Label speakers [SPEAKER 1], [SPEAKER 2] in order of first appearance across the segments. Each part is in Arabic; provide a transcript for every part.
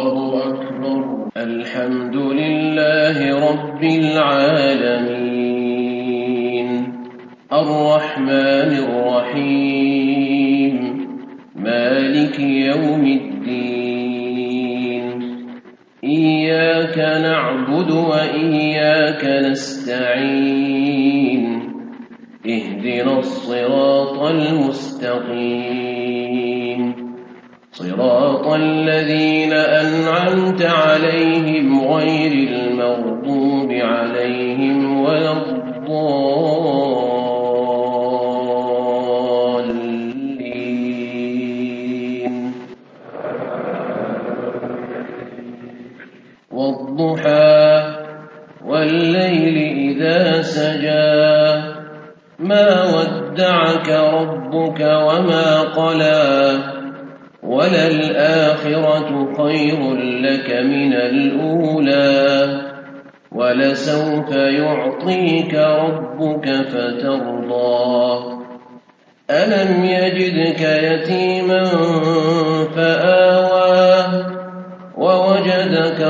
[SPEAKER 1] الله أكبر. الحمد لله رب العالمين الرحمن الرحيم مالك يوم الدين إياك نعبد وإياك نستعين اهدنا الصراط المستقيم صراط الذين أنعمت عليهم غير المغضوب عليهم ولا الضالين. والضحى والليل إذا سجى ما ودعك ربك وما قلى وللآخرة خير لك من الأولى ولسوف يعطيك ربك فترضى ألم يجدك يتيما فآوى ووجدك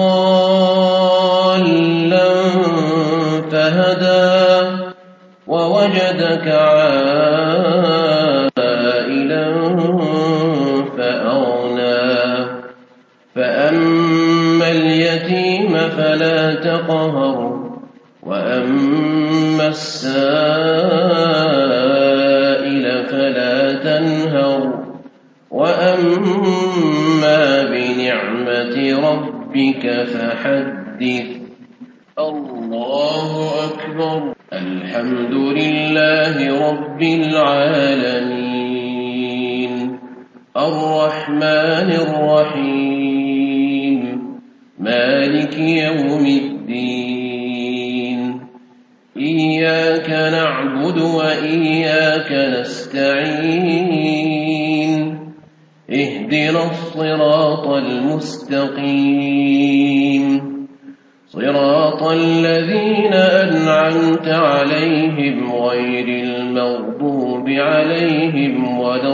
[SPEAKER 1] ضالا فهدى ووجدك عائلا فأغنى فأما اليتيم فلا تقهر وأما السائل فلا تنهر وأما بنعمة ربك فحدث. الله أكبر. الحمد لله رب العالمين الرحمن الرحيم مالك يوم الدين إياك نعبد وإياك نستعين اهدنا الصراط المستقيم صراط الذين أنعمت عليهم غير المغضوب عليهم ولا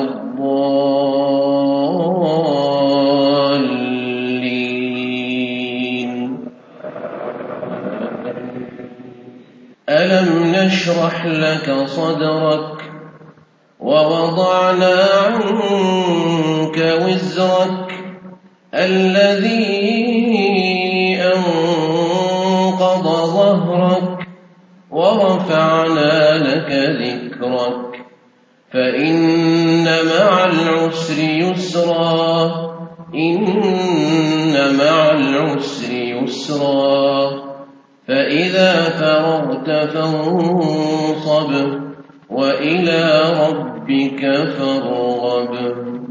[SPEAKER 1] الضالين. ألم نشرح لك صدرك ووضعنا عنك وزرك الذي أنقض ظهرك ورفعنا لك ذكرك فإن مع العسر يسرا إن مع العسر يسرا فإذا فرغت فانصب وإلى ربك فارغب.